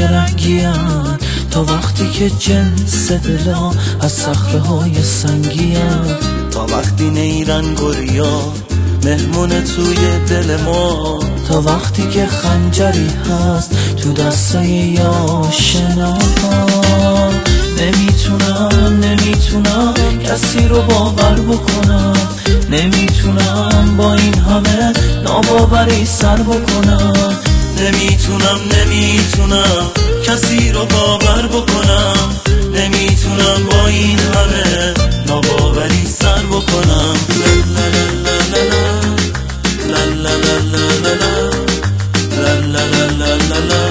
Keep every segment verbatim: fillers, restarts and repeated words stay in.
رنگیم، تا وقتی که جنس دلا از صخره های سنگیم، تا وقتی نیرن گریا مهمون توی دل ما، تا وقتی که خنجری هست تو دسته ی آشناها. نمیتونم نمیتونم کسی رو باور بکنم، نمیتونم با این همه ناباوری سر بکنم، نمیتونم نمیتونم کسی رو باور بکنم، نمیتونم با این همه ناباوری سر بکنم. لا لا لا لا لا لا لا لا لا لا لا لا لا.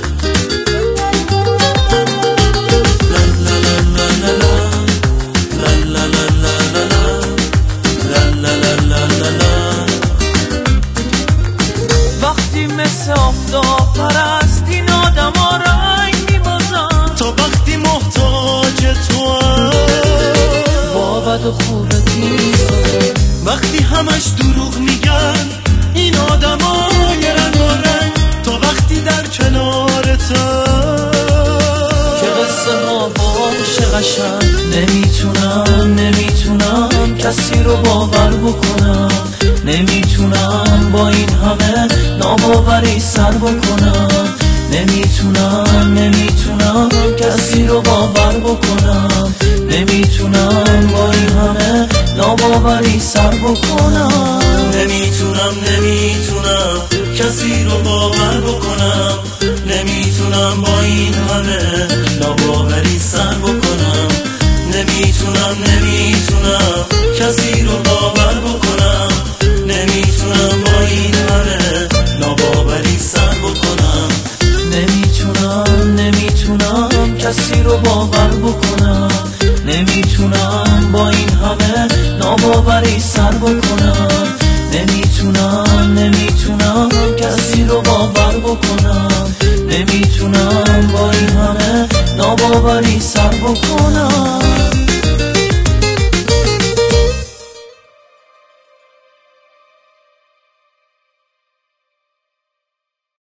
وقتی مثل آفتاب پرست این آدم ها رنگ میبازن، تا وقتی محتاج تو هم با بد و خوبت میسازن، وقتی همش دروغ میگن این آدم های رنگ و رنگ، تا وقتی در کنارتن که قصه ها باشه قشنگ. نمیتونم نمیتونم کسی رو باور بکنم، نمیتونم با این همه ناباوری سر بکنم، نمیتونم نمیتونم کسی رو باور بکنم، نمیتونم با این همه ناباوری سر بکنم، نمیتونم نمیتونم کسی رو باور بکنم، نمیتونم با این همه ناباوری سر بکنم، نمیتونم نمیتونم کسی رو باور بکنم، نمیتونم با این همه ناباوری سر بکنم، نمیتونم نمیتونم کسی رو باور بکنم، نمیتونم با این همه ناباوری سر بکنم، نمیتونم نمیتونم کسی رو باور بکنم، نمیتونم با این همه ناباوری سر بکنم.